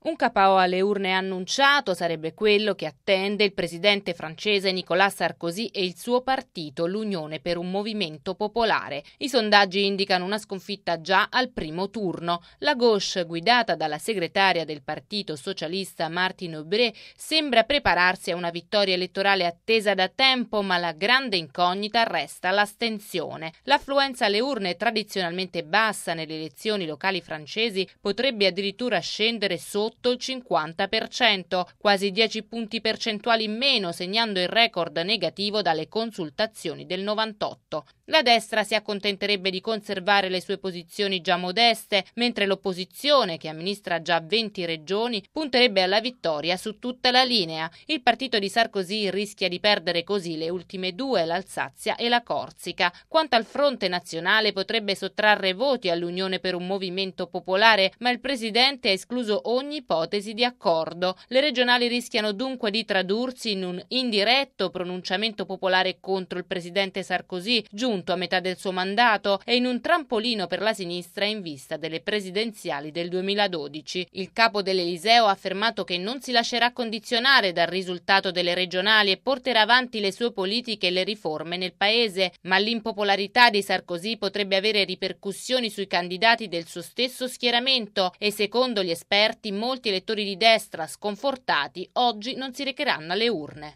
Un KO alle urne annunciato sarebbe quello che attende il presidente francese Nicolas Sarkozy e il suo partito, l'Unione per un Movimento Popolare. I sondaggi indicano una sconfitta già al primo turno. La gauche, guidata dalla segretaria del Partito Socialista Martine Aubry, sembra prepararsi a una vittoria elettorale attesa da tempo, ma la grande incognita resta l'astensione. L'affluenza alle urne, tradizionalmente bassa nelle elezioni locali francesi, potrebbe addirittura scendere sotto il 50%, quasi 10 punti percentuali in meno, segnando il record negativo dalle consultazioni del 98. La destra si accontenterebbe di conservare le sue posizioni già modeste, mentre l'opposizione, che amministra già 20 regioni, punterebbe alla vittoria su tutta la linea. Il partito di Sarkozy rischia di perdere così le ultime due, l'Alsazia e la Corsica. Quanto al fronte nazionale, potrebbe sottrarre voti all'Unione per un Movimento Popolare, ma il presidente ha escluso ogni ipotesi di accordo. Le regionali rischiano dunque di tradursi in un indiretto pronunciamento popolare contro il presidente Sarkozy, giunto a metà del suo mandato, e in un trampolino per la sinistra in vista delle presidenziali del 2012. Il capo dell'Eliseo ha affermato che non si lascerà condizionare dal risultato delle regionali e porterà avanti le sue politiche e le riforme nel paese, ma l'impopolarità di Sarkozy potrebbe avere ripercussioni sui candidati del suo stesso schieramento e, secondo gli esperti, molti elettori di destra sconfortati oggi non si recheranno alle urne.